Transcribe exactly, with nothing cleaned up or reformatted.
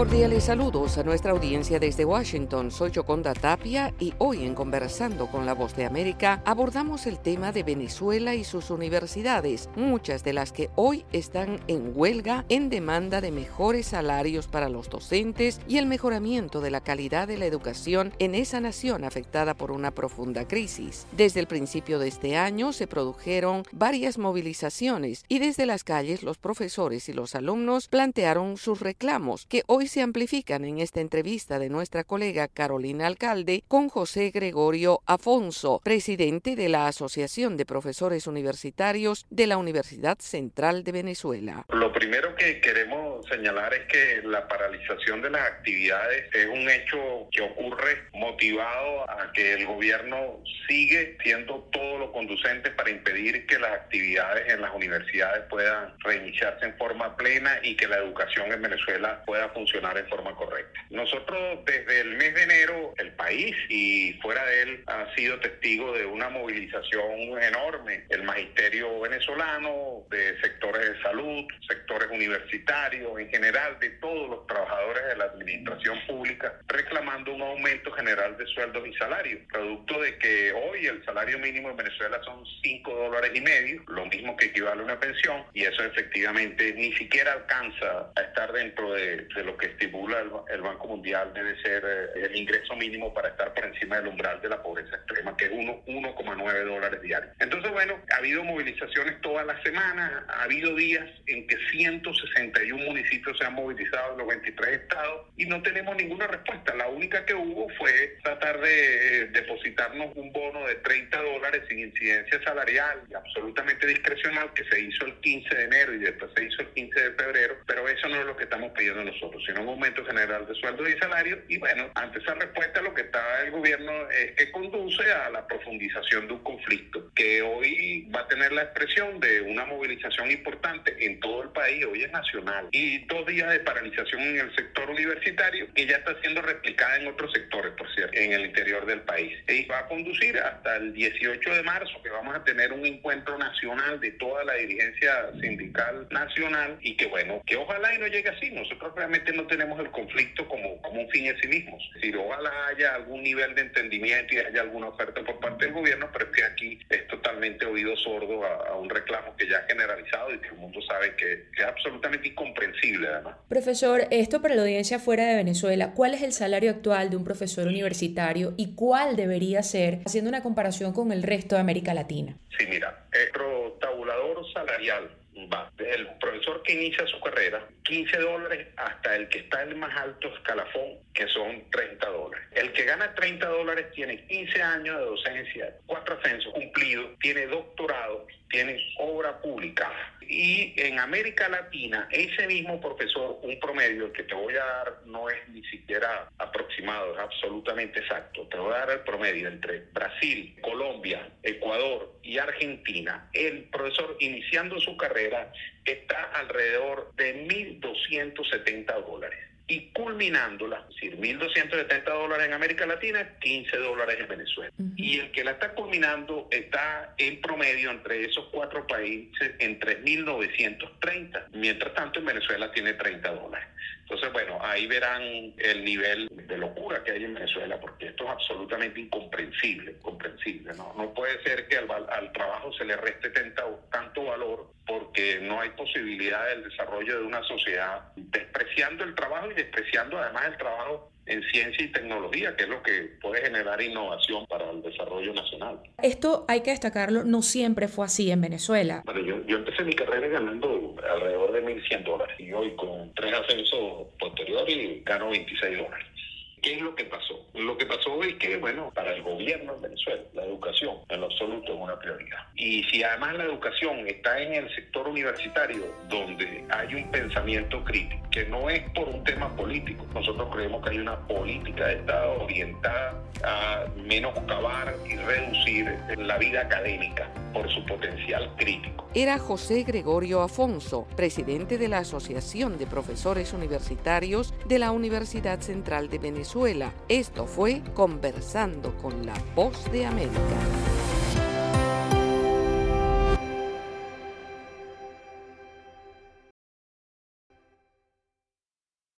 Cordiales saludos a nuestra audiencia desde Washington. Soy Yoconda Tapia y hoy en Conversando con la Voz de América abordamos el tema de Venezuela y sus universidades, muchas de las que hoy están en huelga en demanda de mejores salarios para los docentes y el mejoramiento de la calidad de la educación en esa nación afectada por una profunda crisis. Desde el principio de este año se produjeron varias movilizaciones y desde las calles los profesores y los alumnos plantearon sus reclamos, que hoy se amplifican en esta entrevista de nuestra colega Carolina Alcalde con José Gregorio Afonso, presidente de la Asociación de Profesores Universitarios de la Universidad Central de Venezuela. Lo primero que queremos señalar es que la paralización de las actividades es un hecho que ocurre motivado a que el gobierno sigue siendo todo lo conducente para impedir que las actividades en las universidades puedan reiniciarse en forma plena y que la educación en Venezuela pueda funcionar en forma correcta. Nosotros desde el mes de enero, el país y fuera de él ha sido testigo de una movilización enorme. El magisterio venezolano, de sectores de salud, sectores universitarios, en general de todos los trabajadores de la administración pública, reclamando un aumento general de sueldos y salarios, producto de que hoy el salario mínimo en Venezuela son cinco dólares y medio, lo mismo que equivale a una pensión, y eso efectivamente ni siquiera alcanza a estar dentro de, de lo que estipula el, el Banco Mundial. Debe ser eh, el ingreso mínimo para estar por encima del umbral de la pobreza extrema, que es uno coma nueve dólares diarios. Entonces, bueno, ha habido movilizaciones todas las semanas, ha habido días en que ciento sesenta y uno municipios se han movilizado en los veintitrés estados y no tenemos ninguna respuesta. La única que hubo fue tratar de eh, depositarnos un bono de treinta dólares sin incidencia salarial y absolutamente discrecional, que se hizo el quince de enero y después se hizo el quince de febrero, pero eso no es lo que estamos pidiendo nosotros, sino un aumento general de sueldos y salarios. Y bueno, ante esa respuesta lo que está el gobierno es que conduce a la profundización de un conflicto que hoy va a tener la expresión de una movilización importante en todo el país, hoy es nacional, y dos días de paralización en el sector universitario que ya está siendo replicada en otros sectores, por cierto, en el interior del país. Y va a conducir hasta el dieciocho de marzo, que vamos a tener un encuentro nacional de toda la dirigencia sindical nacional, y que bueno, que ojalá y no llegue así. Nosotros realmente no tenemos el conflicto como, como un fin en sí mismo. Es decir, ojalá haya algún nivel de entendimiento y haya alguna oferta por parte del gobierno, pero es que aquí es totalmente oído sordo a, a un reclamo que ya ha generalizado y que el mundo sabe que, que es absolutamente incomprensible además. Profesor, esto para la audiencia fuera de Venezuela, ¿cuál es el salario actual de un profesor universitario y cuál debería ser, haciendo una comparación con el resto de América Latina? Sí, mira, nuestro tabulador salarial va desde el profesor que inicia su carrera, quince dólares, hasta el que está en el más alto escalafón, que son treinta dólares. El que gana treinta dólares tiene quince años de docencia, cuatro ascensos cumplidos, tiene doctorado, tiene obra pública. Y en América Latina, ese mismo profesor, un promedio, el que te voy a dar no es ni siquiera aproximado, es absolutamente exacto. Te voy a dar el promedio entre Brasil, Colombia, Ecuador y Argentina. El profesor iniciando su carrera está alrededor de mil doscientos setenta dólares. Y culminándola, es decir, mil doscientos setenta dólares en América Latina, quince dólares en Venezuela. Uh-huh. Y el que la está culminando está en promedio entre esos cuatro países en tres mil novecientos treinta. Mientras tanto, en Venezuela tiene treinta dólares. Entonces, bueno, ahí verán el nivel de locura que hay en Venezuela, porque esto es absolutamente incomprensible, incomprensible, ¿no? No puede ser que al, al trabajo se le reste tenta, tanto valor, porque no hay posibilidad del desarrollo de una sociedad, despreciando el trabajo y despreciando además el trabajo en ciencia y tecnología, que es lo que puede generar innovación para el desarrollo nacional. Esto, hay que destacarlo, no siempre fue así en Venezuela. Bueno, yo, yo empecé mi carrera ganando alrededor de mil cien dólares y hoy con tres ascensos posteriores gano veintiséis dólares. ¿Qué es lo que pasó? Lo que pasó es que, bueno, para el gobierno en Venezuela, la educación en lo absoluto es una prioridad. Y si además la educación está en el sector universitario, donde hay un pensamiento crítico, que no es por un tema político, nosotros creemos que hay una política de Estado orientada a menoscabar y reducir la vida académica por su potencial crítico. Era José Gregorio Afonso, presidente de la Asociación de Profesores Universitarios de la Universidad Central de Venezuela. Esto fue Conversando con la Voz de América.